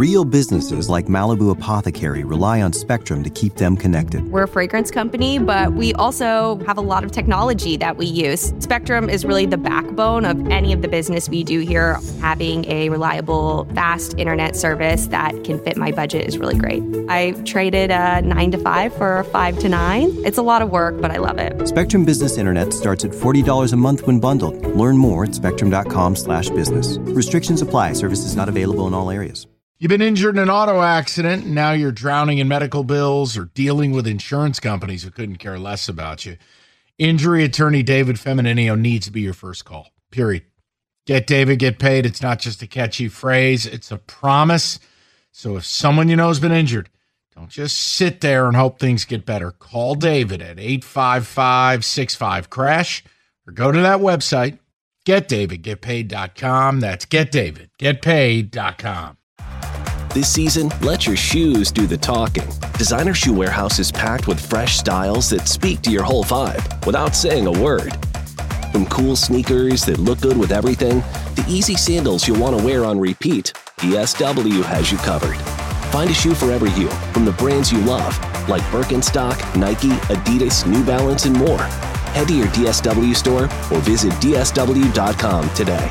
Real businesses like Malibu Apothecary rely on Spectrum to keep them connected. We're a fragrance company, but we also have a lot of technology that we use. Spectrum is really the backbone of any of the business we do here. Having a reliable, fast internet service that can fit my budget is really great. I traded a 9 to 5 for a 5 to 9. It's a lot of work, but I love it. Spectrum Business Internet starts at $40 a month when bundled. Learn more at spectrum.com/business. Restrictions apply. Services not available in all areas. You've been injured in an auto accident, and now you're drowning in medical bills or dealing with insurance companies who couldn't care less about you. Injury attorney David Femininio needs to be your first call, period. Get David, get paid. It's not just a catchy phrase. It's a promise. So if someone you know has been injured, don't just sit there and hope things get better. Call David at 855-65-CRASH or go to that website, getdavidgetpaid.com. That's getdavidgetpaid.com. This season, let your shoes do the talking. Designer Shoe Warehouse is packed with fresh styles that speak to your whole vibe without saying a word. From cool sneakers that look good with everything, to easy sandals you'll want to wear on repeat, DSW has you covered. Find a shoe for every you from the brands you love, like Birkenstock, Nike, Adidas, New Balance, and more. Head to your DSW store or visit DSW.com today.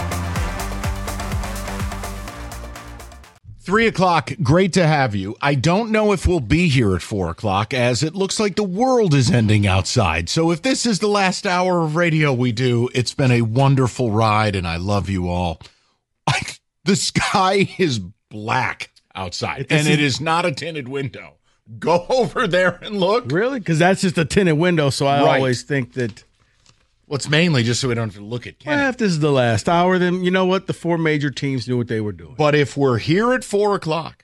3 o'clock, great to have you. I don't know if we'll be here at 4 o'clock, as it looks like the world is ending outside. So if this is the last hour of radio we do, it's been a wonderful ride, and I love you all. The sky is black outside, and it is not a tinted window. Go over there and look. Really? Because that's just a tinted window, so I always think that... Well, it's mainly just so we don't have to look at Kenny. Well, if this is the last hour, then you know what? The 4 major teams knew what they were doing. But if we're here at 4 o'clock,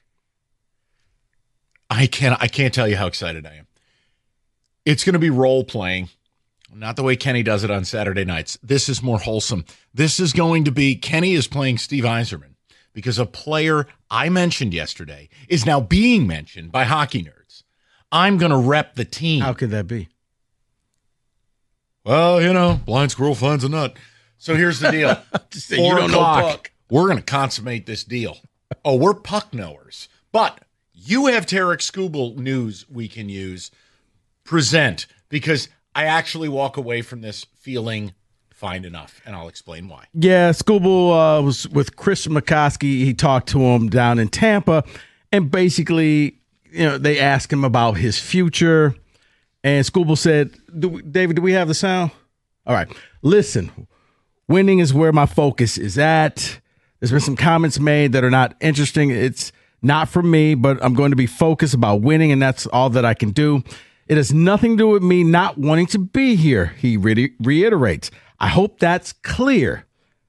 I can't tell you how excited I am. It's going to be role-playing, not the way Kenny does it on Saturday nights. This is more wholesome. This is going to be, Kenny is playing Steve Yzerman because a player I mentioned yesterday is now being mentioned by hockey nerds. I'm going to rep the team. How could that be? Well, you know, blind squirrel finds a nut. So here's the deal. 4 o'clock, we're going to consummate this deal. Oh, we're puck knowers. But you have Tarek Skubal news we can use. Present, because I actually walk away from this feeling fine enough, and I'll explain why. Yeah, Skubal was with Chris McCoskey. He talked to him down in Tampa, and basically, they asked him about his future. And Skubal said, David, do we have the sound? All right. Listen, winning is where my focus is at. There's been some comments made that are not interesting. It's not for me, but I'm going to be focused about winning, and that's all that I can do. It has nothing to do with me not wanting to be here, he reiterates. I hope that's clear.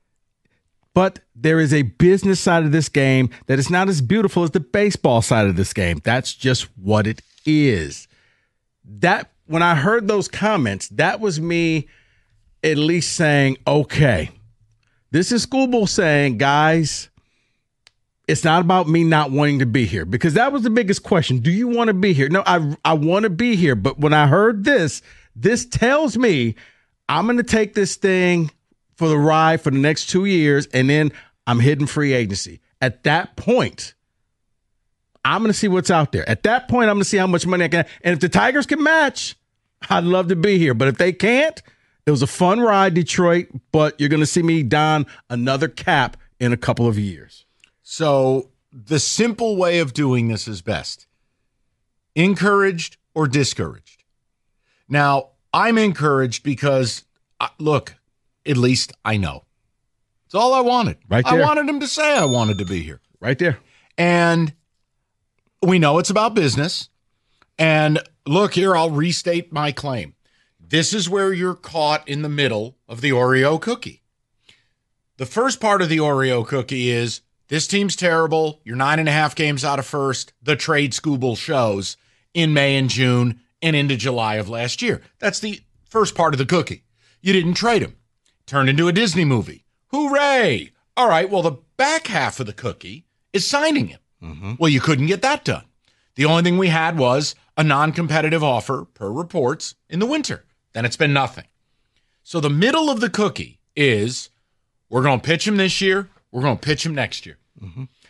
But there is a business side of this game that is not as beautiful as the baseball side of this game. That's just what it is. That when I heard those comments, that was me at least saying, okay, this is Skubal saying, guys, it's not about me not wanting to be here, because that was the biggest question. Do you want to be here? No, I want to be here. But when I heard this tells me I'm going to take this thing for the ride for the next 2 years, and then I'm hitting free agency. At that point, I'm going to see what's out there. At that point, I'm going to see how much money I can. And if the Tigers can match, I'd love to be here. But if they can't, it was a fun ride, Detroit, but you're going to see me don another cap in a couple of years. So the simple way of doing this is best. Encouraged or discouraged? Now, I'm encouraged because, look, at least I know. It's all I wanted. Right there. I wanted him to say I wanted to be here. Right there. And we know it's about business. And look here, I'll restate my claim. This is where you're caught in the middle of the Oreo cookie. The first part of the Oreo cookie is, this team's terrible. You're 9.5 games out of first. The trade Skubal shows in May and June and into July of last year. That's the first part of the cookie. You didn't trade him. Turned into a Disney movie. Hooray! All right, well, the back half of the cookie is signing him. Mm-hmm. Well, you couldn't get that done. The only thing we had was a non-competitive offer, per reports, in the winter. Then it's been nothing. So the middle of the cookie is, we're going to pitch him this year, we're going to pitch him next year. Mm-hmm.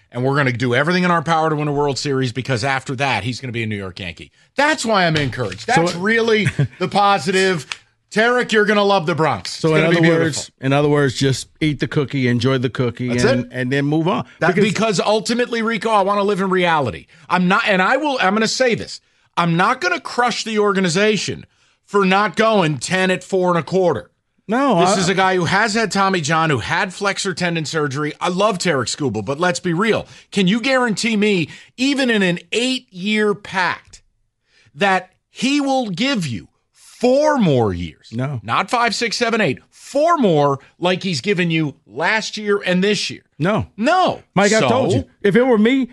and we're going to do everything in our power to win a World Series because after that, he's going to be a New York Yankee. That's why I'm encouraged. That's really the positive. Tarek, you're going to love the Bronx. So in other words, just eat the cookie, enjoy the cookie, and then move on. Because ultimately, Rico, I want to live in reality. I'm going to say this. I'm not going to crush the organization for not going 10 at 4 1/4. No, this is a guy who has had Tommy John, who had flexor tendon surgery. I love Tarek Skubal, but let's be real. Can you guarantee me, even in an 8-year pact, that he will give you 4 more years? No. Not 5, 6, 7, 8. 4 more like he's given you last year and this year. No. Mike, I told you. If it were me,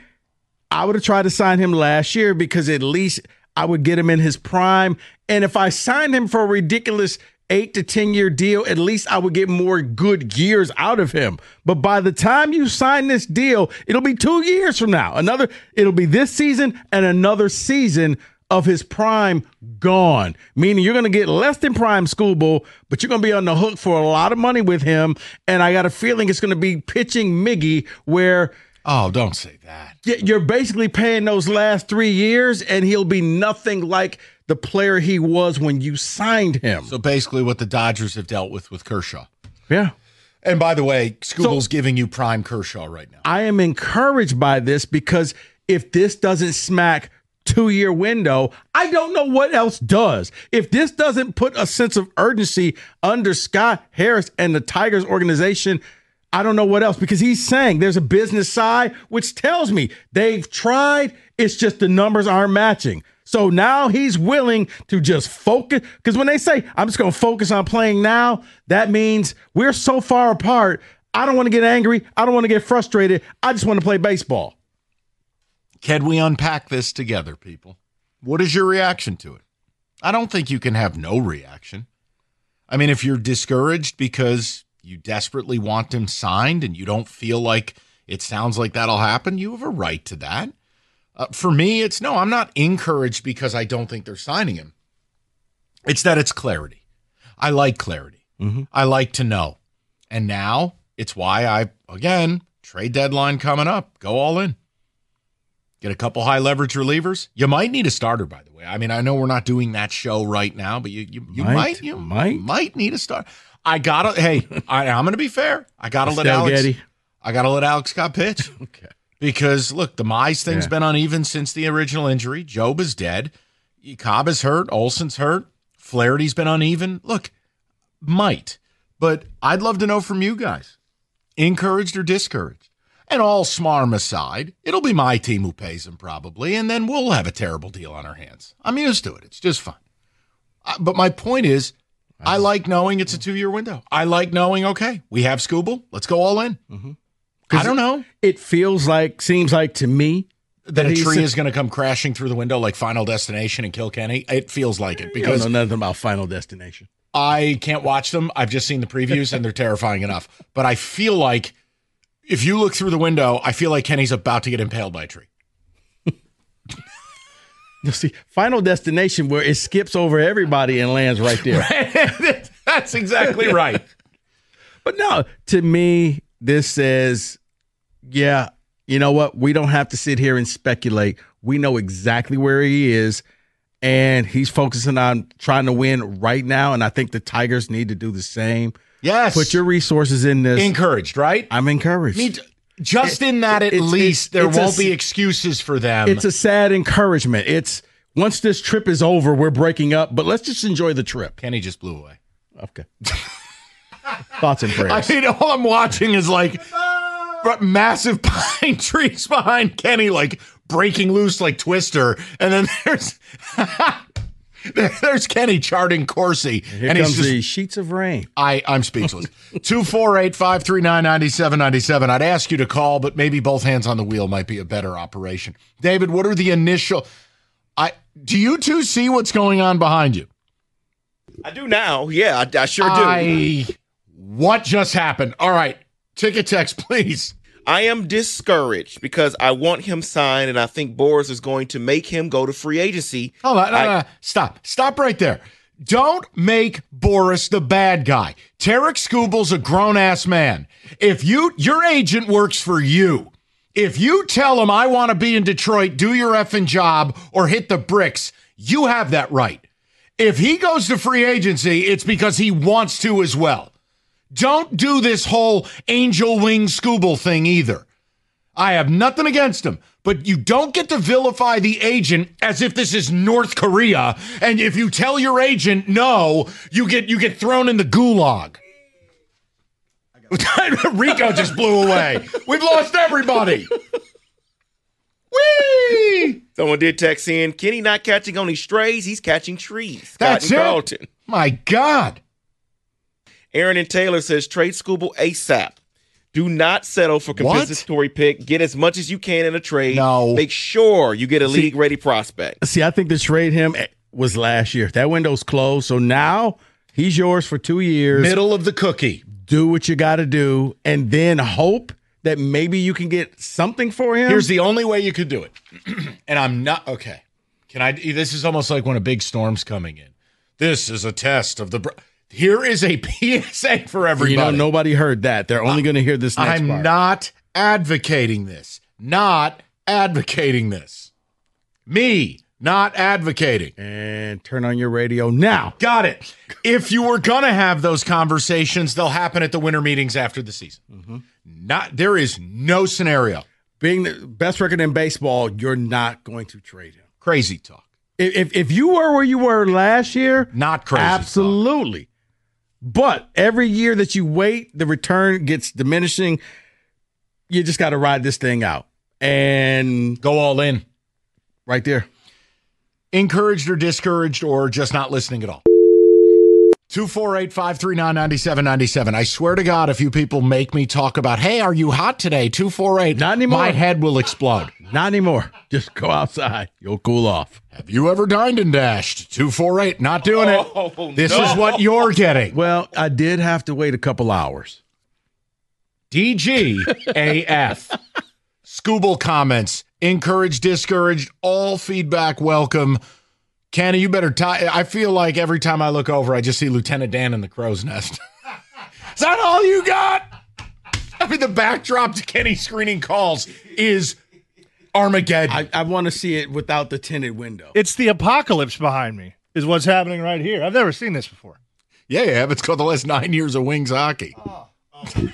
I would have tried to sign him last year because at least I would get him in his prime. And if I signed him for a ridiculous 8 to 10 year deal, at least I would get more good years out of him. But by the time you sign this deal, it'll be 2 years from now. It'll be this season and another season of his prime gone. Meaning you're going to get less than prime Skubal, but you're going to be on the hook for a lot of money with him. And I got a feeling it's going to be pitching Miggy where. Oh, don't say that. You're basically paying those last 3 years, and he'll be nothing like the player he was when you signed him. So basically what the Dodgers have dealt with Kershaw. Yeah. And by the way, Skubal's giving you prime Kershaw right now. I am encouraged by this because if this doesn't smack 2-year window, I don't know what else does. If this doesn't put a sense of urgency under Scott Harris and the Tigers organization, I don't know what else, because he's saying there's a business side, which tells me they've tried. It's just the numbers aren't matching. So now he's willing to just focus, because when they say, I'm just going to focus on playing now, that means we're so far apart. I don't want to get angry. I don't want to get frustrated. I just want to play baseball. Can we unpack this together, people? What is your reaction to it? I don't think you can have no reaction. I mean, if you're discouraged because you desperately want him signed and you don't feel like it sounds like that'll happen, you have a right to that. For me, I'm not encouraged because I don't think they're signing him. It's that it's clarity. I like clarity. Mm-hmm. I like to know. And now it's why trade deadline coming up, go all in. Get a couple high leverage relievers. You might need a starter, by the way. I mean, I know we're not doing that show right now, but you might need a starter. I'm going to be fair. I got to let Alex Scott pitch. Okay. Because, look, the Mize thing's been uneven since the original injury. Job is dead. Cobb is hurt. Olson's hurt. Flaherty's been uneven. Look, might. But I'd love to know from you guys. Encouraged or discouraged? And all smarm aside, it'll be my team who pays him probably, and then we'll have a terrible deal on our hands. I'm used to it. It's just fun. But my point is, I like knowing it's a 2-year window. I like knowing, okay, we have Skubal. Let's go all in. Mm-hmm. I don't know. It seems like to me that a tree is going to come crashing through the window like Final Destination and kill Kenny. It feels like it because I don't know nothing about Final Destination. I can't watch them. I've just seen the previews and they're terrifying enough. But I feel like if you look through the window, I feel like Kenny's about to get impaled by a tree. You see, Final Destination where it skips over everybody and lands right there. That's exactly right. But no, to me, this says, yeah, you know what? We don't have to sit here and speculate. We know exactly where he is, and he's focusing on trying to win right now, and I think the Tigers need to do the same. Yes. Put your resources in this. Encouraged, right? I'm encouraged. There won't be excuses for them. It's a sad encouragement. It's once this trip is over, we're breaking up, but let's just enjoy the trip. Kenny just blew away. Okay. Thoughts and prayers. I mean, all I'm watching is like massive pine trees behind Kenny, like breaking loose like Twister. And then there's Kenny charting Corsi. Here comes the sheets of rain. I'm speechless. 248-539-9797. I'd ask you to call, but maybe both hands on the wheel might be a better operation. David, what are the initial... do you two see what's going on behind you? I do now. Yeah, I sure do. What just happened? All right. Ticket text, please. I am discouraged because I want him signed, and I think Boras is going to make him go to free agency. Hold on. No. Stop right there. Don't make Boras the bad guy. Tarek Skubal's a grown-ass man. If your agent works for you, If you tell him I want to be in Detroit, do your effing job or hit the bricks, you have that right. If he goes to free agency, it's because he wants to as well. Don't do this whole angel wing Scooble thing either. I have nothing against him, but you don't get to vilify the agent as if this is North Korea. And if you tell your agent no, you get thrown in the gulag. Rico just blew away. We've lost everybody. Whee! Someone did text in, Kenny not catching only strays, he's catching trees. That's it. Carlton. My God. Aaron and Taylor says, trade Scooble ASAP. Do not settle for compensatory pick. Get as much as you can in a trade. No. Make sure you get a league-ready prospect. See, I think the trade him was last year. That window's closed, so now he's yours for 2 years. Middle of the cookie. Do what you got to do, and then hope that maybe you can get something for him. Here's the only way you could do it. And I'm not, okay. This is almost like when a big storm's coming in. This is a test of here is a PSA for everybody. You know, nobody heard that. They're only going to hear this next part. I'm not advocating this. Not advocating this. Me, not advocating. And turn on your radio now. Got it. If you were going to have those conversations, they'll happen at the winter meetings after the season. Mm-hmm. There is no scenario. Being the best record in baseball, you're not going to trade him. Crazy talk. If you were where you were last year, not crazy. Absolutely. Talk. But every year that you wait, the return gets diminishing. You just got to ride this thing out and go all in. Right there. Encouraged or discouraged or just not listening at all. 248-539-9797. I swear to God, if you people make me talk about, hey, are you hot today? 248. Not anymore. My head will explode. Not anymore. Just go outside. You'll cool off. Have you ever dined and dashed? 248. Not doing it. This is what you're getting. Well, I did have to wait a couple hours. DGAF. Scooble comments. Encouraged, discouraged, all feedback welcome. Kenny, you better I feel like every time I look over, I just see Lieutenant Dan in the crow's nest. Is that all you got? I mean, the backdrop to Kenny screening calls is Armageddon. I want to see it without the tinted window. It's the apocalypse behind me is what's happening right here. I've never seen this before. Yeah, it's called the last 9 years of Wings hockey. Oh no.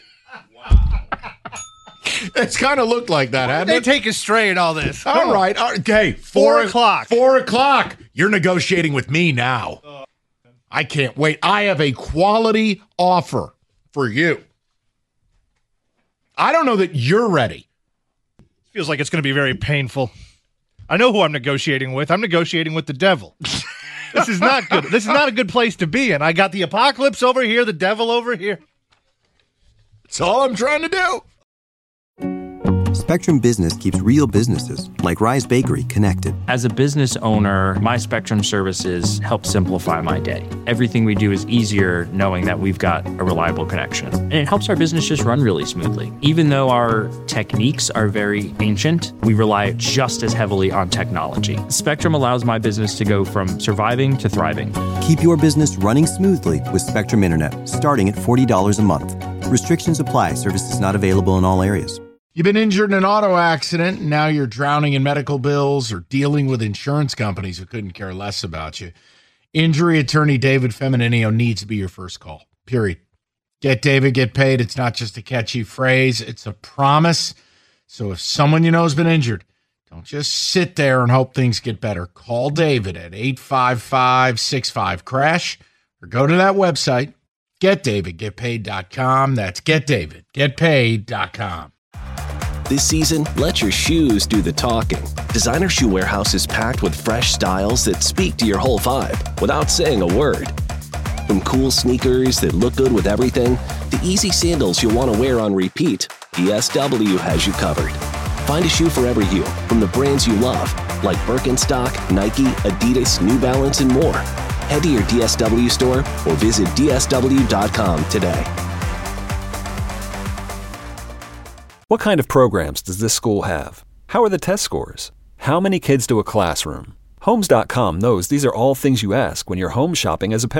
It's kind of looked like that, hadn't They it? take us straight in all this. All right. Okay. 4 o'clock. 4 o'clock. You're negotiating with me now. I can't wait. I have a quality offer for you. I don't know that you're ready. Feels like it's going to be very painful. I know who I'm negotiating with. I'm negotiating with the devil. This is not good. This is not a good place to be in. I got the apocalypse over here, the devil over here. That's all I'm trying to do. Spectrum Business keeps real businesses, like Rise Bakery, connected. As a business owner, my Spectrum services help simplify my day. Everything we do is easier knowing that we've got a reliable connection. And it helps our business just run really smoothly. Even though our techniques are very ancient, we rely just as heavily on technology. Spectrum allows my business to go from surviving to thriving. Keep your business running smoothly with Spectrum Internet, starting at $40 a month. Restrictions apply. Services not available in all areas. You've been injured in an auto accident, and now you're drowning in medical bills or dealing with insurance companies who couldn't care less about you. Injury attorney David Femininio needs to be your first call, period. Get David, get paid. It's not just a catchy phrase. It's a promise. So if someone you know has been injured, don't just sit there and hope things get better. Call David at 855-65-CRASH or go to that website, getdavidgetpaid.com. That's getdavidgetpaid.com. This season, let your shoes do the talking. Designer Shoe Warehouse is packed with fresh styles that speak to your whole vibe without saying a word. From cool sneakers that look good with everything, to easy sandals you'll want to wear on repeat, DSW has you covered. Find a shoe for every you from the brands you love, like Birkenstock, Nike, Adidas, New Balance, and more. Head to your DSW store or visit DSW.com today. What kind of programs does this school have? How are the test scores? How many kids to a classroom? Homes.com knows these are all things you ask when you're home shopping as a parent.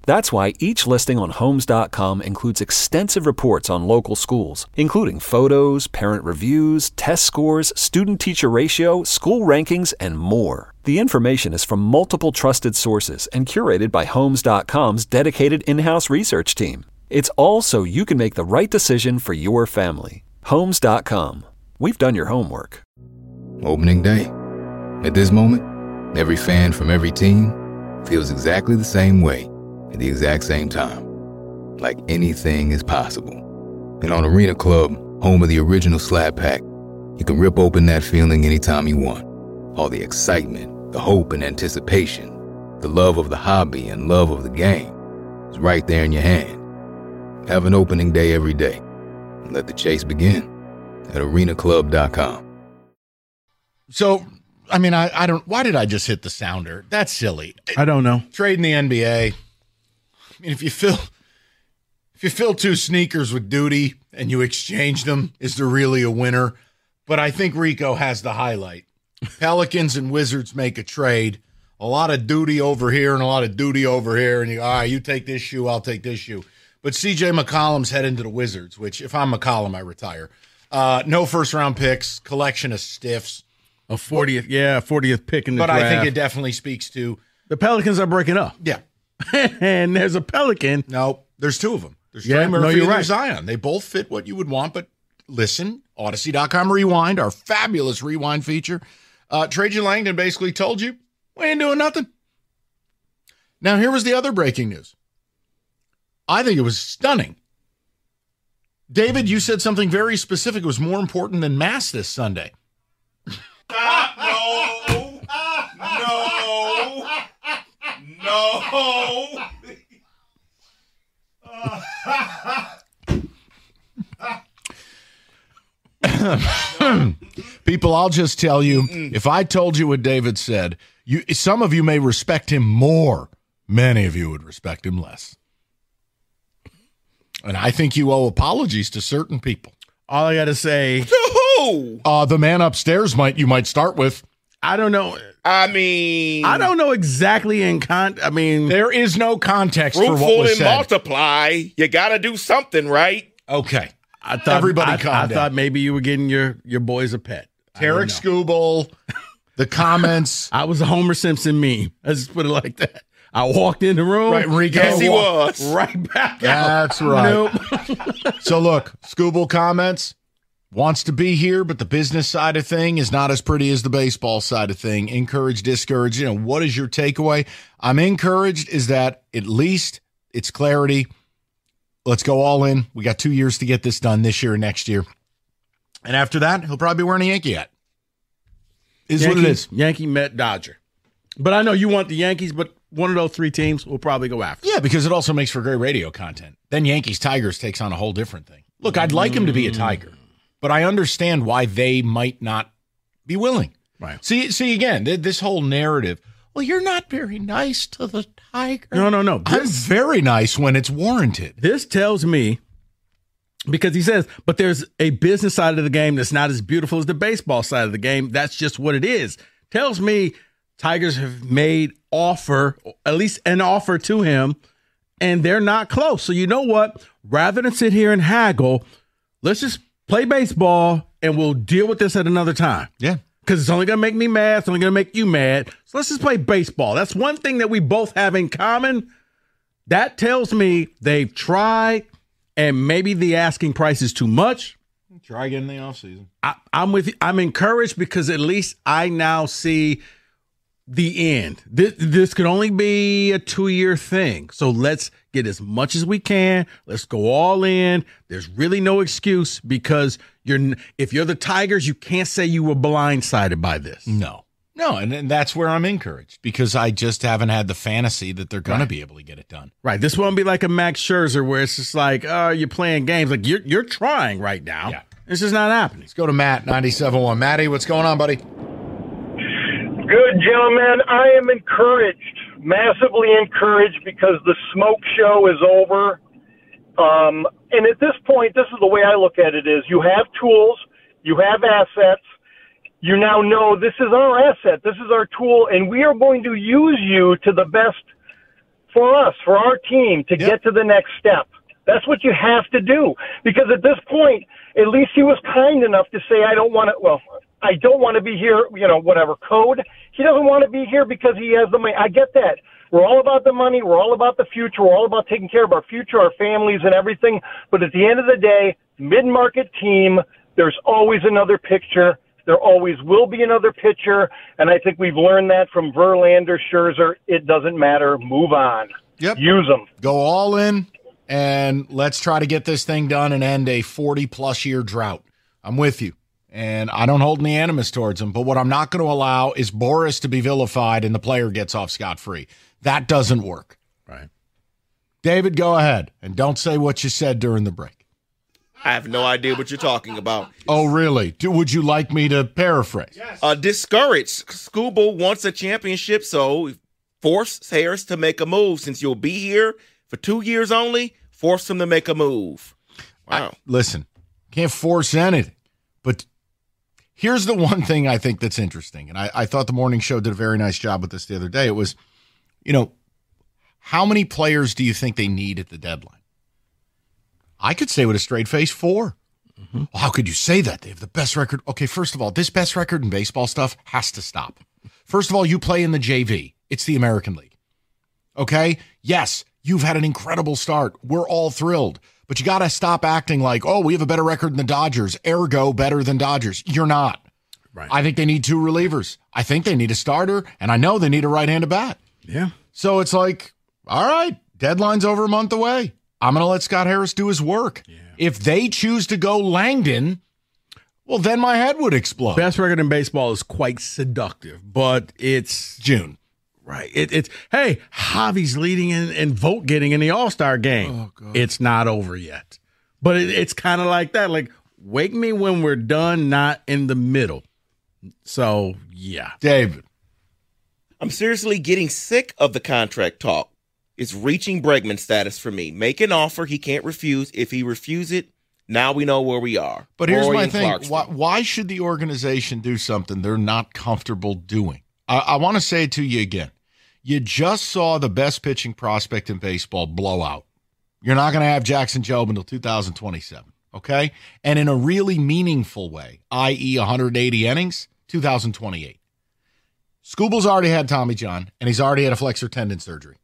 That's why each listing on Homes.com includes extensive reports on local schools, including photos, parent reviews, test scores, student-teacher ratio, school rankings, and more. The information is from multiple trusted sources and curated by Homes.com's dedicated in-house research team. It's all so you can make the right decision for your family. Homes.com. We've done your homework. Opening day. At this moment, every fan from every team feels exactly the same way at the exact same time. Like anything is possible. And on Arena Club, home of the original Slab Pack, you can rip open that feeling anytime you want. All the excitement, the hope and anticipation, the love of the hobby and love of the game is right there in your hand. Have an opening day every day. And let the chase begin at arenaclub.com. So, I mean, I don't. Why did I just hit the sounder? That's silly. I don't know. Trading the NBA. I mean, if you fill two sneakers with duty and you exchange them, is there really a winner? But I think Rico has the highlight. Pelicans and Wizards make a trade. A lot of duty over here and a lot of duty over here. And all right, you take this shoe, I'll take this shoe. But C.J. McCollum's heading to the Wizards, which if I'm McCollum, I retire. No first-round picks, collection of stiffs. A 40th pick in the draft. But I think it definitely speaks to the Pelicans are breaking up. Yeah. And there's a Pelican. No, there's two of them. There's Trey Murphy and there's Zion. They both fit what you would want, but listen, Odyssey.com Rewind, our fabulous rewind feature. Trajan Langdon basically told you, we ain't doing nothing. Now, here was the other breaking news. I think it was stunning. David, you said something very specific. It was more important than Mass this Sunday. No. People, I'll just tell you, if I told you what David said, some of you may respect him more. Many of you would respect him less. And I think you owe apologies to certain people. All I got to say. To who? The man upstairs you might start with. I don't know. I mean, I don't know exactly there is no context for what fruitful was and said. Multiply. You got to do something, right? Okay. I thought maybe you were getting your boys a pet. Tarek Skubal, the comments. I was a Homer Simpson meme. Let's put it like that. I walked in the room. Right, Enrique. Yes, he was. Right back That's out. right. Nope. So look, Skubal comments. Wants to be here, but the business side of thing is not as pretty as the baseball side of thing. Encouraged, discouraged. What is your takeaway? I'm encouraged is that at least it's clarity. Let's go all in. We got 2 years to get this done, this year and next year. And after that, he'll probably be wearing a Yankee hat. Is what it is. Yankee, Met, Dodger. But I know you want the Yankees, but one of those three teams will probably go after. Yeah, because it also makes for great radio content. Then Yankees, Tigers takes on a whole different thing. Look, I'd like him to be a Tiger. But I understand why they might not be willing. Right. See again, this whole narrative. Well, you're not very nice to the Tiger. No. I'm very nice when it's warranted. This tells me, because he says, but there's a business side of the game that's not as beautiful as the baseball side of the game. That's just what it is. Tells me Tigers have made at least an offer to him, and they're not close. So you know what? Rather than sit here and haggle, let's just play baseball, and we'll deal with this at another time. Yeah. Because it's only going to make me mad. It's only going to make you mad. So let's just play baseball. That's one thing that we both have in common. That tells me they've tried, and maybe the asking price is too much. Try again in the offseason. I'm with you. I'm encouraged because at least I now see the end. This could only be a 2-year thing. So let's get as much as we can. Let's go all in. There's really no excuse because if you're the Tigers, you can't say you were blindsided by this. No, and that's where I'm encouraged because I just haven't had the fantasy that they're going to be able to get it done. Right. This won't be like a Max Scherzer where it's just like, oh, you're playing games. Like you're trying right now. Yeah. It's just not happening. Let's go to Matt, 97.1. Matty, what's going on, buddy? Good, gentlemen. I am encouraged, massively encouraged, because the smoke show is over. And at this point, this is the way I look at it is you have tools, you have assets, you now know this is our asset, this is our tool, and we are going to use you to the best for us, for our team to get to the next step. That's what you have to do. Because at this point, at least he was kind enough to say, I don't want to be here, whatever code. He doesn't want to be here because he has the money. I get that. We're all about the money. We're all about the future. We're all about taking care of our future, our families, and everything. But at the end of the day, mid-market team, there's always another picture. There always will be another pitcher. And I think we've learned that from Verlander, Scherzer. It doesn't matter. Move on. Yep. Use them. Go all in, and let's try to get this thing done and end a 40-plus year drought. I'm with you. And I don't hold any animus towards him. But what I'm not going to allow is Boris to be vilified and the player gets off scot-free. That doesn't work. Right. David, go ahead. And don't say what you said during the break. I have no idea what you're talking about. Oh, really? Would you like me to paraphrase? Yes. Discouraged. Skubal wants a championship, so force Harris to make a move. Since you'll be here for 2 years only, force him to make a move. Wow. Listen, can't force anything. But here's the one thing I think that's interesting, and I thought the morning show did a very nice job with this the other day. It was, how many players do you think they need at the deadline? I could say with a straight face 4. Mm-hmm. Well, how could you say that? They have the best record. Okay, first of all, this best record in baseball stuff has to stop. First of all, you play in the JV. It's the American League. Okay? Yes, you've had an incredible start. We're all thrilled. But you got to stop acting like, oh, we have a better record than the Dodgers, ergo better than Dodgers. You're not. Right. I think they need 2 relievers. I think they need a starter, and I know they need a right-handed bat. Yeah. So it's like, all right, deadline's over a month away. I'm going to let Scott Harris do his work. Yeah. If they choose to go Langdon, well, then my head would explode. Best record in baseball is quite seductive, but it's June. Right. It's hey, Javi's leading in vote getting in the All-Star game. Oh, God. It's not over yet. But it's kind of like that. Like, wake me when we're done, not in the middle. So, yeah. David. I'm seriously getting sick of the contract talk. It's reaching Bregman status for me. Make an offer he can't refuse. If he refuses it, now we know where we are. But here's my thing. Why should the organization do something they're not comfortable doing? I want to say it to you again. You just saw the best pitching prospect in baseball blow out. You're not going to have Jackson Jobe until 2027, okay? And in a really meaningful way, i.e. 180 innings, 2028. Skubal's already had Tommy John, and he's already had a flexor tendon surgery.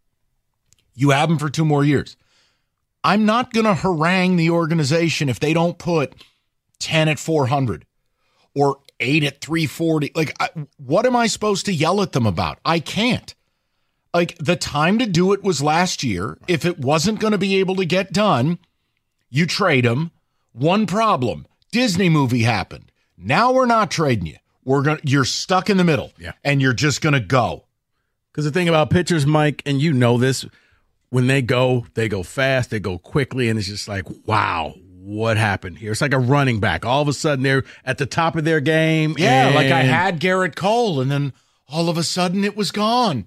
You have him for 2 more years. I'm not going to harangue the organization if they don't put 10 at 400 or 8 at 340. Like, what am I supposed to yell at them about? I can't. Like, the time to do it was last year. If it wasn't going to be able to get done, you trade him. One problem, Disney movie happened. Now we're not trading you. You're stuck in the middle, and you're just going to go. Because the thing about pitchers, Mike, and you know this, when they go fast, they go quickly, and it's just like, wow, what happened here? It's like a running back. All of a sudden, they're at the top of their game. Yeah, like I had Garrett Cole, and then all of a sudden it was gone.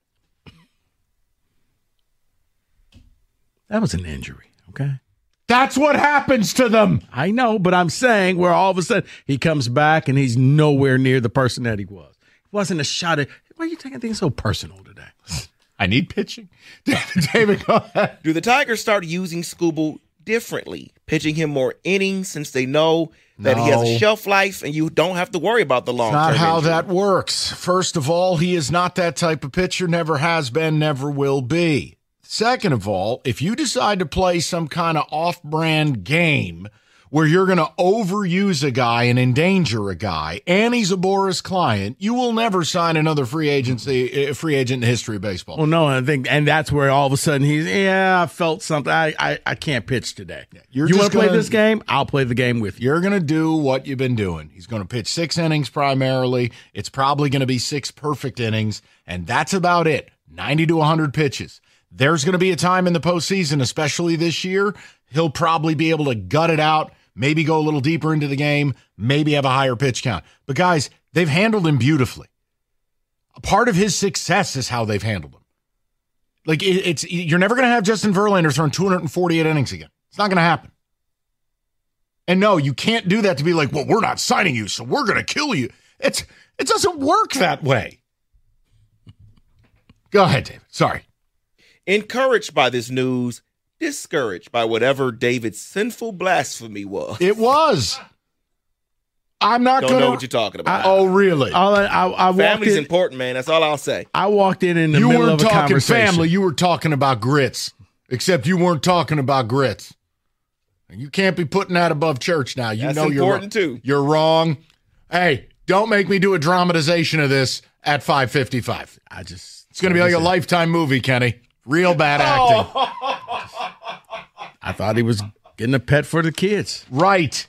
That was an injury, okay? That's what happens to them. I know, but I'm saying where all of a sudden he comes back and he's nowhere near the person that he was. It wasn't a shot at, why are you taking things so personal today? I need pitching. David, go ahead. Do the Tigers start using Skubal differently, pitching him more innings since they know that he has a shelf life and you don't have to worry about the long-term Not how injury? that works. First of all, he is not that type of pitcher, never has been, never will be. Second of all, if you decide to play some kind of off-brand game where you're going to overuse a guy and endanger a guy, and he's a Boris client, you will never sign another free agent in the history of baseball. Well, no, I think, and that's where all of a sudden I felt something. I can't pitch today. Yeah, you want to play this game? I'll play the game with you. You're going to do what you've been doing. He's going to pitch 6 innings primarily. It's probably going to be 6 perfect innings, and that's about it. 90 to 100 pitches. There's going to be a time in the postseason, especially this year, he'll probably be able to gut it out, maybe go a little deeper into the game, maybe have a higher pitch count. But guys, they've handled him beautifully. A part of his success is how they've handled him. Like, you're never going to have Justin Verlander throwing 248 innings again. It's not going to happen. And no, you can't do that to be like, well, we're not signing you, so we're going to kill you. It doesn't work that way. Go ahead, David. Sorry. encouraged by this news, discouraged by whatever David's sinful blasphemy was. It was. I'm not Don't know what you're talking about. Oh, really? I Family's important, man. That's all I'll say. I walked in the You middle weren't of a talking conversation. family. You were talking about grits. Except you weren't talking about grits. You can't be putting that above church now. You That's know you're important, too. You're wrong. Hey, don't make me do a dramatization of this at 5:55. It's going to be like a Lifetime movie, Kenny. Real bad acting. I thought he was getting a pet for the kids. Right.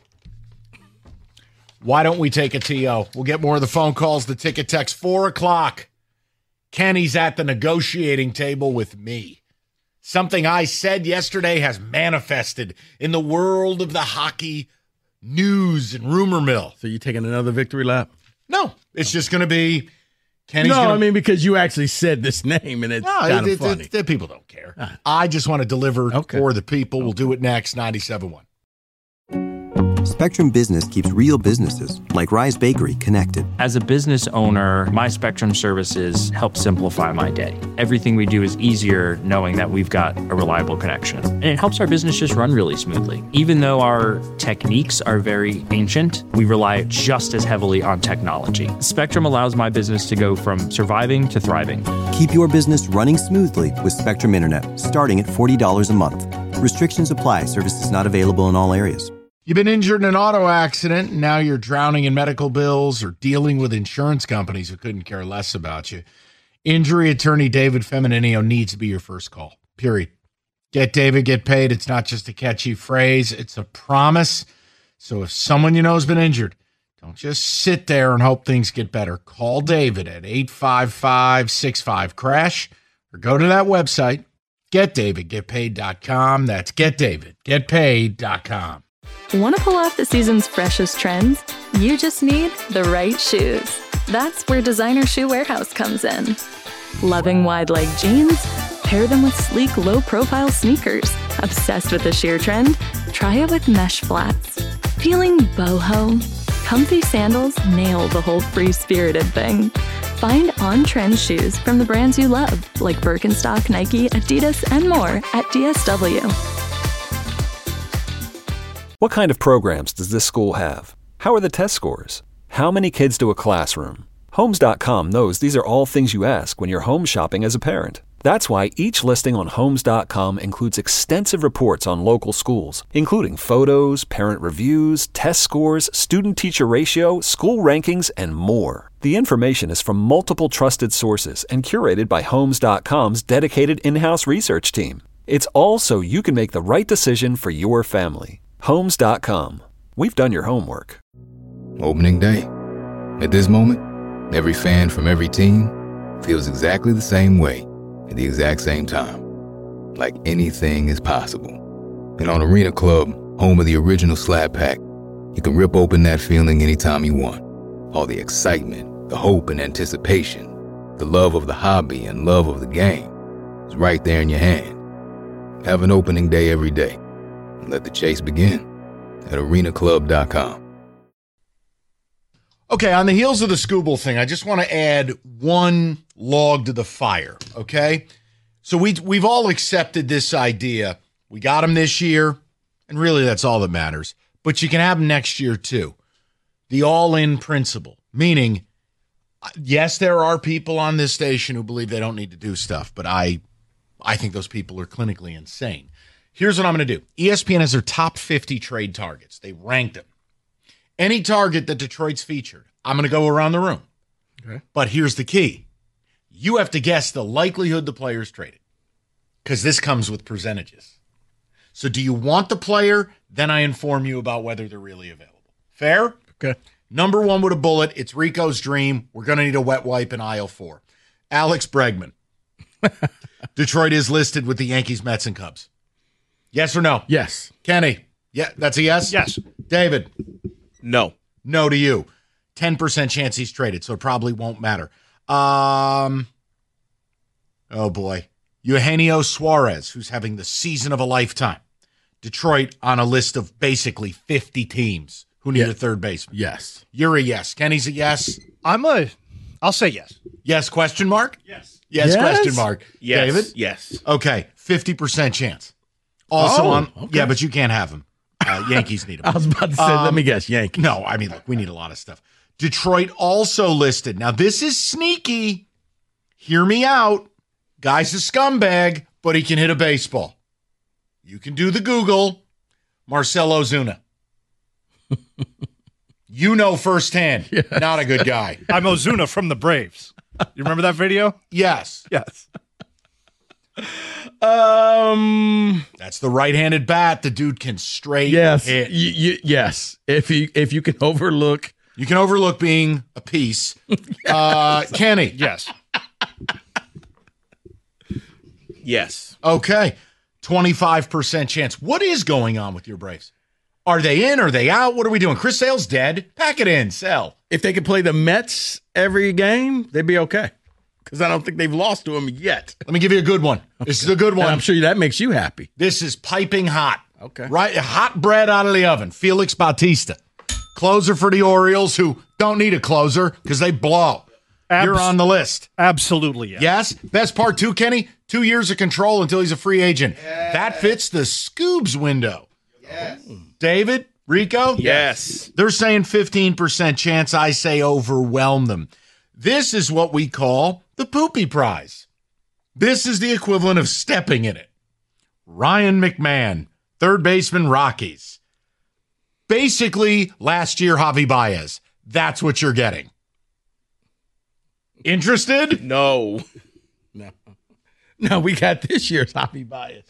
Why don't we take a TO? We'll get more of the phone calls, the ticket text. 4 o'clock. Kenny's at the negotiating table with me. Something I said yesterday has manifested in the world of the hockey news and rumor mill. So you taking another victory lap? No, it's just going to be Kenny's. No, I mean because you actually said this name and it's kind of funny. The people don't care. I just want to deliver for the people. We'll do it next. 97.1. Spectrum Business keeps real businesses, like Rise Bakery, connected. As a business owner, my Spectrum services help simplify my day. Everything we do is easier knowing that we've got a reliable connection. And it helps our business just run really smoothly. Even though our techniques are very ancient, we rely just as heavily on technology. Spectrum allows my business to go from surviving to thriving. Keep your business running smoothly with Spectrum Internet, starting at $40 a month. Restrictions apply. Services not available in all areas. You've been injured in an auto accident, and now you're drowning in medical bills or dealing with insurance companies who couldn't care less about you. Injury attorney David Femininio needs to be your first call, period. Get David, get paid. It's not just a catchy phrase. It's a promise. So if someone you know has been injured, don't just sit there and hope things get better. Call David at 855-65-CRASH or go to that website, getdavidgetpaid.com. That's getdavidgetpaid.com. Want to pull off the season's freshest trends? You just need the right shoes. That's where Designer Shoe Warehouse comes in. Loving wide leg jeans? Pair them with sleek, low-profile sneakers. Obsessed with the sheer trend? Try it with mesh flats. Feeling boho? Comfy sandals nail the whole free-spirited thing. Find on-trend shoes from the brands you love, like Birkenstock, Nike, Adidas, and more at DSW. What kind of programs does this school have? How are the test scores? How many kids do a classroom? Homes.com knows these are all things you ask when you're home shopping as a parent. That's why each listing on Homes.com includes extensive reports on local schools, including photos, parent reviews, test scores, student-teacher ratio, school rankings, and more. The information is from multiple trusted sources and curated by Homes.com's dedicated in-house research team. It's all so you can make the right decision for your family. Homes.com. We've done your homework. Opening day. At this moment, every fan from every team feels exactly the same way at the exact same time. Like anything is possible. And on Arena Club, home of the original Slab Pack, you can rip open that feeling anytime you want. All the excitement, the hope and anticipation, the love of the hobby and love of the game is right there in your hand. Have an opening day every day. Let the chase begin at arenaclub.com. Okay, on the heels of the Scooble thing, I just want to add one log to the fire, okay? So we've all accepted this idea. We got him this year, and really that's all that matters. But you can have him next year too. The all-in principle, meaning, yes, there are people on this station who believe they don't need to do stuff, but I think those people are clinically insane. Here's what I'm going to do. ESPN has their top 50 trade targets. They ranked them. Any target that Detroit's featured, I'm going to go around the room. Okay. But here's the key. You have to guess the likelihood the player's traded, because this comes with percentages. So do you want the player? Then I inform you about whether they're really available. Fair? Okay. Number one with a bullet. It's Rico's dream. We're going to need a wet wipe in aisle 4. Alex Bregman. Detroit is listed with the Yankees, Mets, and Cubs. Yes or no? Yes. Kenny? Yeah, that's a yes? Yes. David? No. No to you. 10% chance he's traded, so it probably won't matter. Oh, boy. Eugenio Suarez, who's having the season of a lifetime. Detroit on a list of basically 50 teams who need a third baseman. Yes. You're a yes. Kenny's a yes. I'm a I'll say yes. Yes, question mark? Yes. Yes, question mark. Yes. David? Yes. Okay, 50% chance. Also okay. Yeah, but you can't have him. Yankees need him. I was about to say, let me guess, Yankees. No, I mean, look, we need a lot of stuff. Detroit also listed. Now, this is sneaky. Hear me out. Guy's a scumbag, but he can hit a baseball. You can do the Google. Marcell Ozuna. You know firsthand. Yes. Not a good guy. I'm Ozuna from the Braves. You remember that video? Yes. Yes. That's the right-handed bat. The dude can straight hit. Yes. If you can overlook. You can overlook being a piece. Kenny. Yes. Yes. Okay. 25% chance. What is going on with your Braves? Are they in? Are they out? What are we doing? Chris Sale's dead. Pack it in. Sell. If they could play the Mets every game, they'd be okay. Because I don't think they've lost to them yet. Let me give you a good one. This is a good one. And I'm sure that makes you happy. This is piping hot. Okay. Right? Hot bread out of the oven. Felix Bautista. Closer for the Orioles, who don't need a closer because they blow. You're on the list. Absolutely, yes. Yes? Best part, too, Kenny? 2 years of control until he's a free agent. Yes. That fits the Scoobs window. Yes. David? Rico? Yes. They're saying 15% chance. I say overwhelm them. This is what we call the Poopy Prize. This is the equivalent of stepping in it. Ryan McMahon, third baseman, Rockies. Basically, last year, Javi Baez. That's what you're getting. Interested? No. No, we got this year's Javi Baez.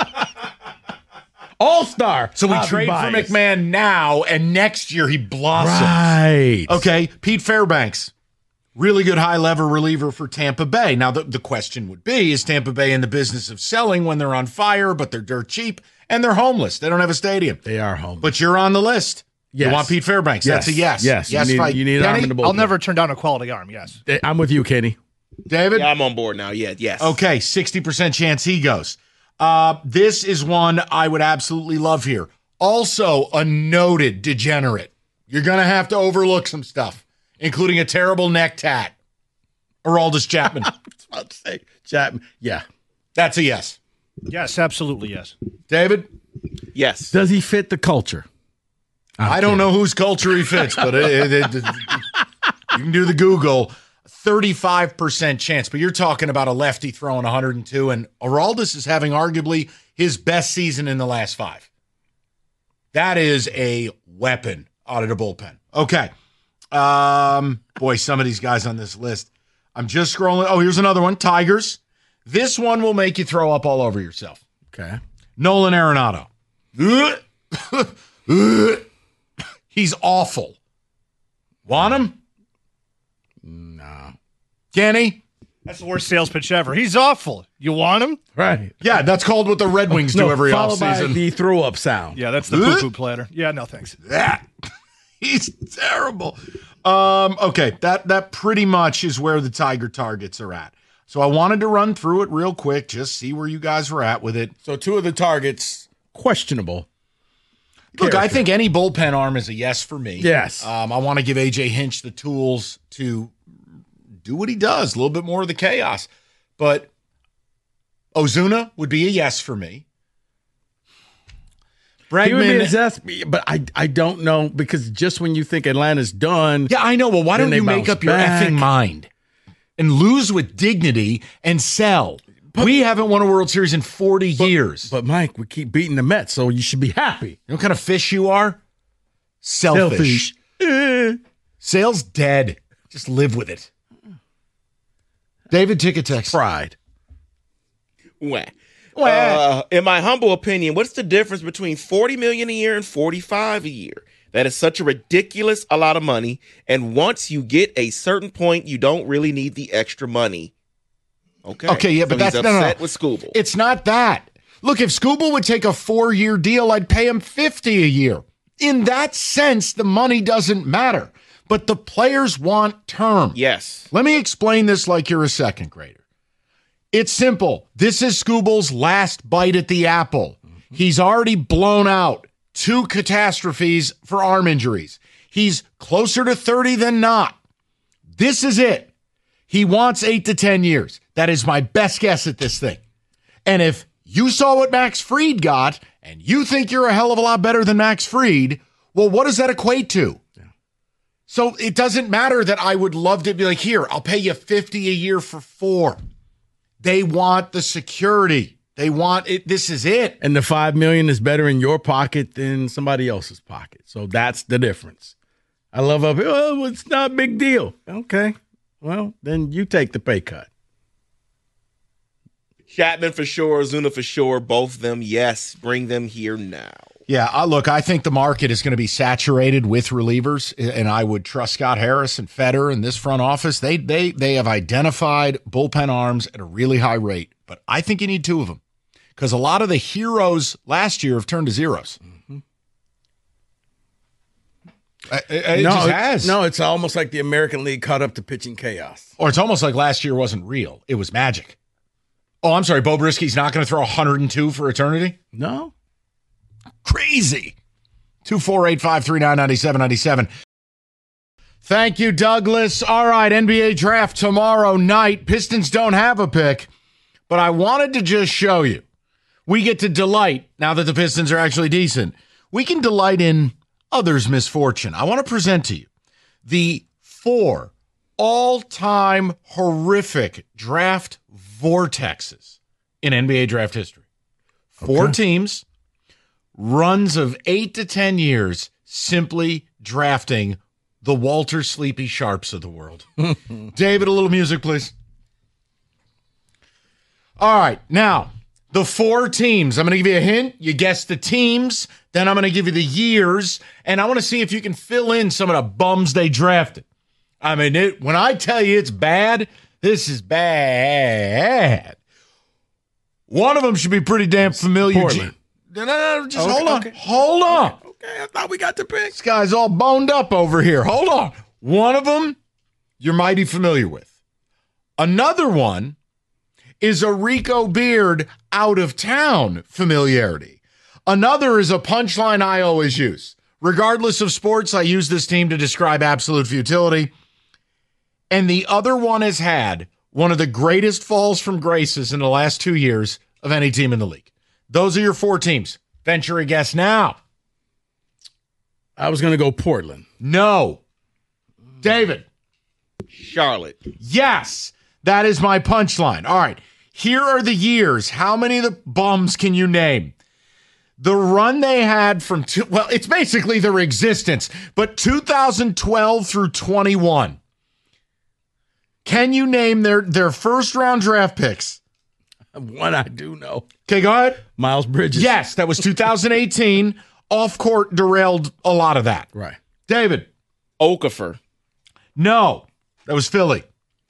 All-star. So we Javi trade Baez. for McMahon now, and next year he blossoms. Right. Okay, Pete Fairbanks. Really good high-level reliever for Tampa Bay. Now, the question would be, is Tampa Bay in the business of selling when they're on fire, but they're dirt cheap, and they're homeless? They don't have a stadium. They are homeless. But you're on the list. Yes. You want Pete Fairbanks. Yes. That's a yes. Yes. Yes, You need an arm in the bullpen. I'll never turn down a quality arm, yes. I'm with you, Kenny. David? Yeah, I'm on board now. Yeah, yes. Okay, 60% chance he goes. This is one I would absolutely love here. Also, a noted degenerate. You're going to have to overlook some stuff, including a terrible neck tat. Aroldis Chapman. I was about to say Chapman. Yeah. That's a yes. Yes, absolutely yes. David? Yes. Does he fit the culture? I don't know whose culture he fits, but you can do the Google. 35% chance, but you're talking about a lefty throwing 102, and Aroldis is having arguably his best season in the last 5. That is a weapon out of the bullpen. Okay. Boy, some of these guys on this list. I'm just scrolling. Oh, here's another one. Tigers. This one will make you throw up all over yourself. Okay. Nolan Arenado. He's awful. Want him? No. Kenny? That's the worst sales pitch ever. He's awful. You want him? Right. Yeah, that's called what the Red Wings do every followed by offseason. the throw-up sound. Yeah, that's the poo-poo platter. Yeah, no thanks. That. He's terrible. Okay, that pretty much is where the Tiger targets are at. So I wanted to run through it real quick, just see where you guys were at with it. So 2 of the targets, questionable. Look, I think any bullpen arm is a yes for me. Yes. I want to give A.J. Hinch the tools to do what he does, a little bit more of the chaos. But Ozuna would be a yes for me. He would be a Bregman, yes, but I don't know, because just when you think Atlanta's done. yeah, I know. Well, why Then don't they you make bounce up your back. effing mind and lose with dignity and sell? We haven't won a World Series in 40 years. But Mike, we keep beating the Mets, so you should be happy. You know what kind of fish you are? Selfish. Sale's dead. Just live with it. David Ticketex. Pride. In my humble opinion, what's the difference between $40 million a year and $45 a year? That is such a ridiculous a lot of money. And once you get a certain point, you don't really need the extra money. Okay, yeah, but that's he's upset with Scooble. It's not that. Look, if Scooble would take a 4-year deal, I'd pay him $50 a year. In that sense, the money doesn't matter. But the players want term. Yes. Let me explain this like you're a second grader. It's simple. This is Scooble's last bite at the apple. He's already blown out 2 catastrophes for arm injuries. He's closer to 30 than not. This is it. He wants 8 to 10 years. That is my best guess at this thing. And if you saw what Max Fried got and you think you're a hell of a lot better than Max Fried, well, what does that equate to? Yeah. So it doesn't matter that I would love to be like, here, I'll pay you $50 a year for 4. They want the security. They want it. This is it. And the $5 million is better in your pocket than somebody else's pocket. So that's the difference. I love up here. Oh, it's not a big deal. Okay. Well, then you take the pay cut. Chapman for sure, Ozuna for sure. Both of them, yes. Bring them here now. Yeah, look, I think the market is going to be saturated with relievers, and I would trust Scott Harris and Fetter and this front office. They have identified bullpen arms at a really high rate, but I think you need 2 of them because a lot of the heroes last year have turned to zeros. Mm-hmm. It just has. No, it's almost like the American League caught up to pitching chaos. Or it's almost like last year wasn't real. It was magic. Oh, I'm sorry. Bo Brisky's not going to throw 102 for eternity? No. Crazy. 248-539-9797. Thank you, Douglas. All right, NBA draft tomorrow night. Pistons don't have a pick, but I wanted to just show you. We get to delight, now that the Pistons are actually decent, we can delight in others' misfortune. I want to present to you the 4 all-time horrific draft vortexes in NBA draft history. 4 teams, runs of 8 to 10 years, simply drafting the Walter Sleepy Sharps of the world. David, a little music, please. All right, now, the 4 teams. I'm going to give you a hint. You guess the teams. Then I'm going to give you the years. And I want to see if you can fill in some of the bums they drafted. I mean, when I tell you it's bad, this is bad. One of them should be pretty damn familiar. Portland. No, just hold on. Okay. Hold on. Okay, I thought we got the pick. This guy's all boned up over here. Hold on. One of them you're mighty familiar with. Another one is a Rico Beard out-of-town familiarity. Another is a punchline I always use. Regardless of sports, I use this team to describe absolute futility. And the other one has had one of the greatest falls from graces in the last 2 years of any team in the league. Those are your 4 teams. Venture a guess now. I was going to go Portland. No. David. Charlotte. Yes. That is my punchline. All right. Here are the years. How many of the bums can you name? The run they had from, it's basically their existence, but 2012 through 21. Can you name their first-round draft picks? One I do know. Okay, go ahead. Miles Bridges. Yes, that was 2018. Off-court derailed a lot of that. Right. David. Okafor. No, that was Philly.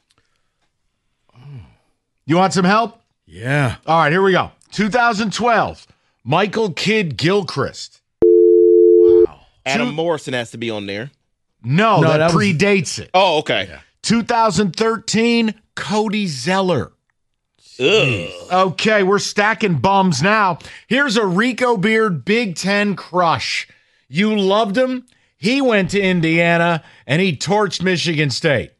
You want some help? Yeah. All right, here we go. 2012, Michael Kidd Gilchrist. Wow. Adam Morrison has to be on there. No, that predates it. Oh, okay. Yeah. 2013, Cody Zeller. Ugh. Okay, we're stacking bums now. Here's a Rico Beard Big Ten crush. You loved him. He went to Indiana, and he torched Michigan State.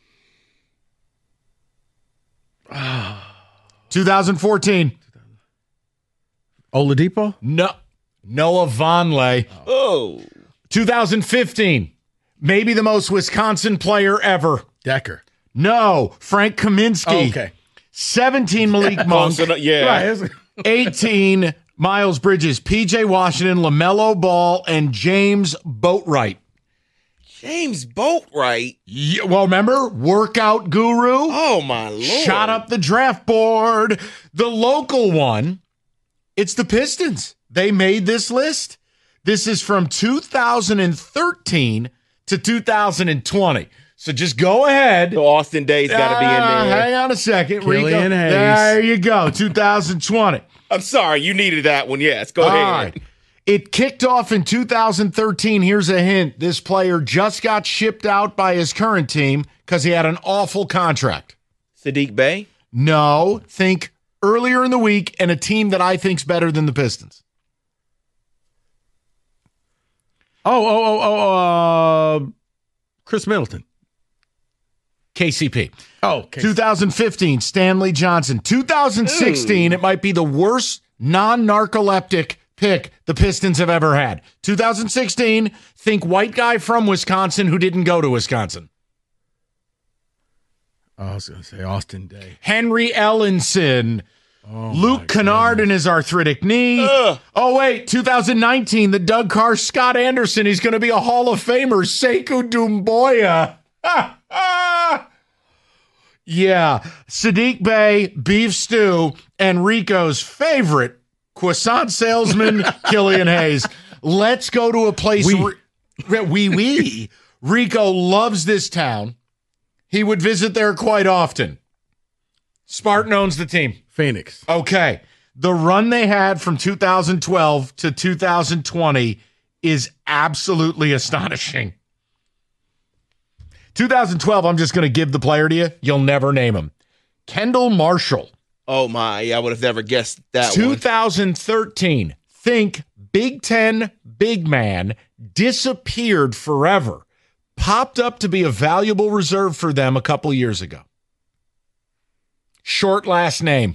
2014. Oladipo? No. Noah Vonleh. Oh. 2015. Maybe the most Wisconsin player ever. Decker. No. Frank Kaminsky. Oh, okay. 17, Malik Monk. Yeah. Right. 18, Miles Bridges, PJ Washington, LaMelo Ball, and James Boatwright. James Boatwright? Yeah, well, remember? Workout guru. Oh, my Lord. Shot up the draft board. The local one, it's the Pistons. They made this list. This is from 2013 to 2020. So just go ahead. So Austin Day's got to be in there. Hang on a second. Killian Hayes. There you go. 2020. I'm sorry. You needed that one. Yes. Go ahead. All right. It kicked off in 2013. Here's a hint. This player just got shipped out by his current team because he had an awful contract. Sadiq Bey? No. Think earlier in the week and a team that I think's better than the Pistons. Chris Middleton. KCP. Oh, KCP. 2015, Stanley Johnson. 2016, It might be the worst non-narcoleptic pick the Pistons have ever had. 2016, think white guy from Wisconsin who didn't go to Wisconsin. I was going to say Austin Day. Henry Ellenson. Luke Kennard and his arthritic knee. Oh, wait, 2019, the Doug Carr, Scott Anderson. He's going to be a Hall of Famer. Sekou Doumbouya. Yeah, Sadiq Bey, beef stew, and Rico's favorite croissant salesman, Killian Hayes. Let's go to a place where Rico loves this town. He would visit there quite often. Spartan owns the team. Phoenix. Okay. The run they had from 2012 to 2020 is absolutely astonishing. 2012, I'm just going to give the player to you. You'll never name him. Kendall Marshall. Oh, my. I would have never guessed that 2013, think Big Ten big man, disappeared forever, popped up to be a valuable reserve for them a couple years ago. Short last name.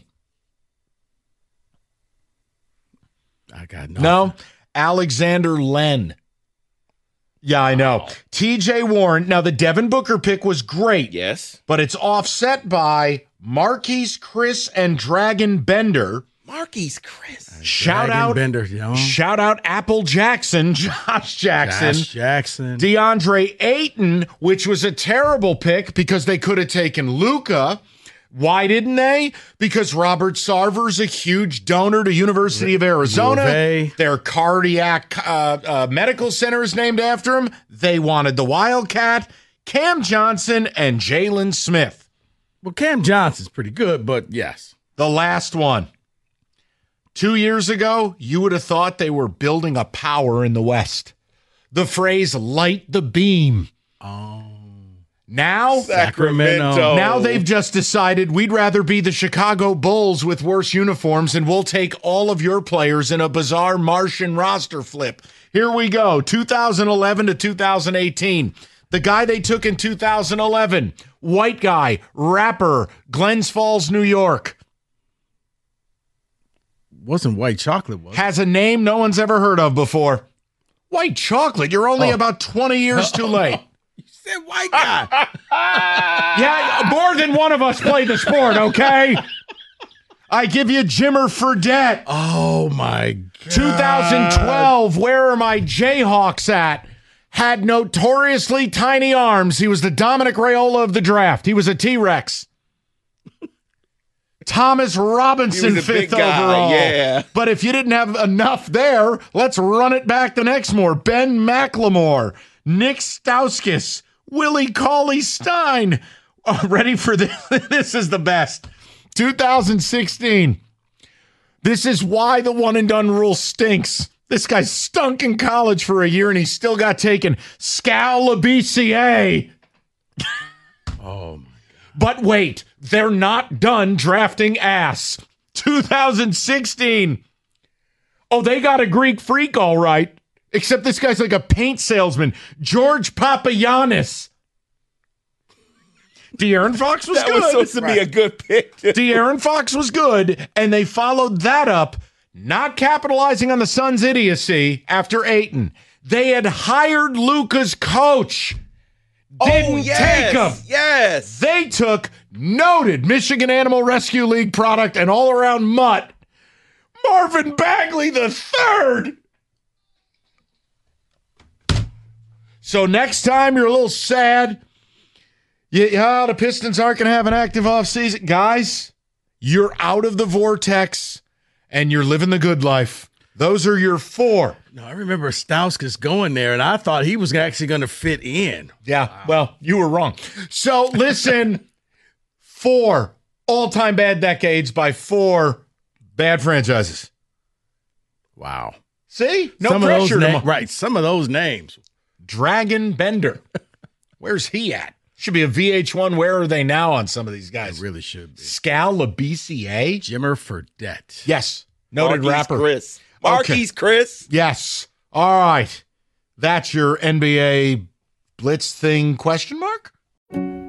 I got nothing. No, Alexander Len. Yeah, I know. TJ Warren. Now, the Devin Booker pick was great. Yes. But it's offset by Marquise Chris and Dragon Bender. Marquise Chris. Shout Dragon out Bender, you know? Shout out Apple Jackson, Josh Jackson. DeAndre Ayton, which was a terrible pick because they could have taken Luka. Why didn't they? Because Robert Sarver's a huge donor to University of Arizona. Their cardiac medical center is named after him. They wanted the Wildcat, Cam Johnson, and Jalen Smith. Well, Cam Johnson's pretty good, but yes. The last one. 2 years ago, you would have thought they were building a power in the West. The phrase, light the beam. Oh. Now, Sacramento. Now they've just decided we'd rather be the Chicago Bulls with worse uniforms, and we'll take all of your players in a bizarre Martian roster flip. Here we go, 2011 to 2018. The guy they took in 2011, white guy, rapper, Glens Falls, New York. Wasn't White Chocolate, was it? Has a name no one's ever heard of before. White Chocolate, you're only about 20 years too late. Said white guy. Yeah, more than one of us play the sport, okay? I give you Jimmer Fredette. Oh, my God. 2012, where are my Jayhawks at? Had notoriously tiny arms. He was the Dominic Raiola of the draft. He was a T-Rex. Thomas Robinson, fifth overall. Yeah. But if you didn't have enough there, let's run it back the next more. Ben McLemore, Nick Stauskas, Willie Cauley-Stein. Oh, ready for this? This is the best. 2016. This is why the one and done rule stinks. This guy stunk in college for a year and he still got taken. Scal Labissiere. Oh, my God. But wait, they're not done drafting ass. 2016. Oh, they got a Greek freak, all right. Except this guy's like a paint salesman. George Papagiannis. De'Aaron Fox was that good. That was supposed to be a good pick. De'Aaron Fox was good, and they followed that up, not capitalizing on the Suns' idiocy after Ayton. They had hired Luka's coach. Didn't take him. Yes. They took noted Michigan Animal Rescue League product and all-around mutt, Marvin Bagley III. So next time you're a little sad, the Pistons aren't going to have an active offseason. Guys, you're out of the vortex and you're living the good life. Those are your four. No, I remember Stauskas going there, and I thought he was actually going to fit in. Yeah, well, you were wrong. So listen, 4 all-time bad decades by 4 bad franchises. Wow. See? No some pressure. Of those right, some of those names. Dragon Bender. Where's he at? Should be a VH1 Where Are They Now on some of these guys. It really should be. Scal Labissiere. Jimmer Fredette. Yes. Noted Marquise rapper. Chris. Marquise Chris. Yes. All right. That's your NBA Blitz thing, question mark?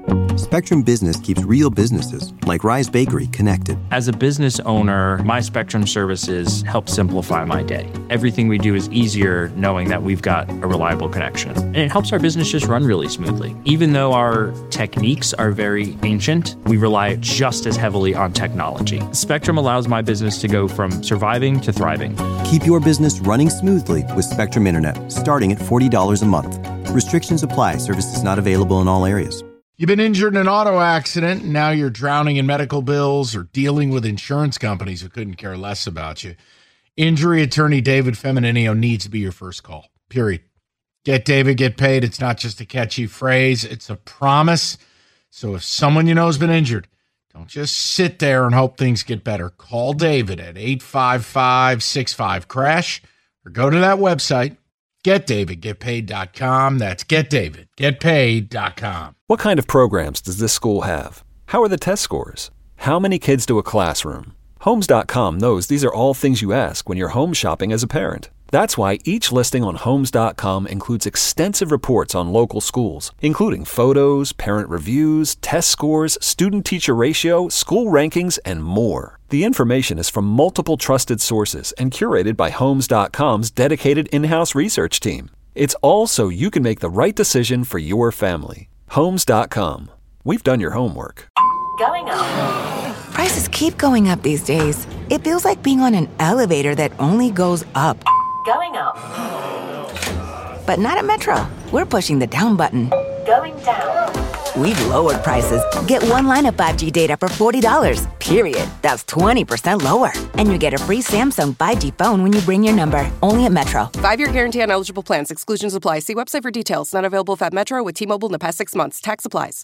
Spectrum Business keeps real businesses, like Rise Bakery, connected. As a business owner, my Spectrum services help simplify my day. Everything we do is easier knowing that we've got a reliable connection. And it helps our business just run really smoothly. Even though our techniques are very ancient, we rely just as heavily on technology. Spectrum allows my business to go from surviving to thriving. Keep your business running smoothly with Spectrum Internet, starting at $40 a month. Restrictions apply. Services not available in all areas. You've been injured in an auto accident, and now you're drowning in medical bills or dealing with insurance companies who couldn't care less about you. Injury attorney David Femininio needs to be your first call, period. Get David, get paid. It's not just a catchy phrase. It's a promise. So if someone you know has been injured, don't just sit there and hope things get better. Call David at 855-65-CRASH or go to that website, GetDavidGetPaid.com. That's GetDavidGetPaid.com. What kind of programs does this school have? How are the test scores? How many kids do a classroom? Homes.com knows these are all things you ask when you're home shopping as a parent. That's why each listing on Homes.com includes extensive reports on local schools, including photos, parent reviews, test scores, student-teacher ratio, school rankings, and more. The information is from multiple trusted sources and curated by Homes.com's dedicated in-house research team. It's all so you can make the right decision for your family. Homes.com. We've done your homework. Going up. Prices keep going up these days. It feels like being on an elevator that only goes up. Going up. But not at Metro. We're pushing the down button. Going down. We've lowered prices. Get one line of 5G data for $40, period. That's 20% lower. And you get a free Samsung 5G phone when you bring your number. Only at Metro. 5-year guarantee on eligible plans. Exclusions apply. See website for details. Not available at Metro with T-Mobile in the past 6 months. Tax applies.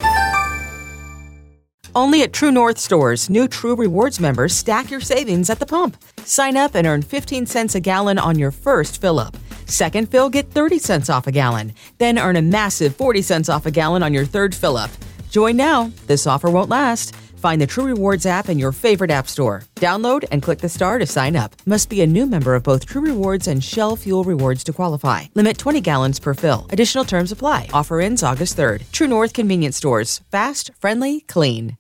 Only at True North stores, new True Rewards members stack your savings at the pump. Sign up and earn 15 cents a gallon on your first fill-up. Second fill, get 30 cents off a gallon. Then earn a massive 40 cents off a gallon on your third fill-up. Join now. This offer won't last. Find the True Rewards app in your favorite app store. Download and click the star to sign up. Must be a new member of both True Rewards and Shell Fuel Rewards to qualify. Limit 20 gallons per fill. Additional terms apply. Offer ends August 3rd. True North Convenience Stores. Fast, friendly, clean.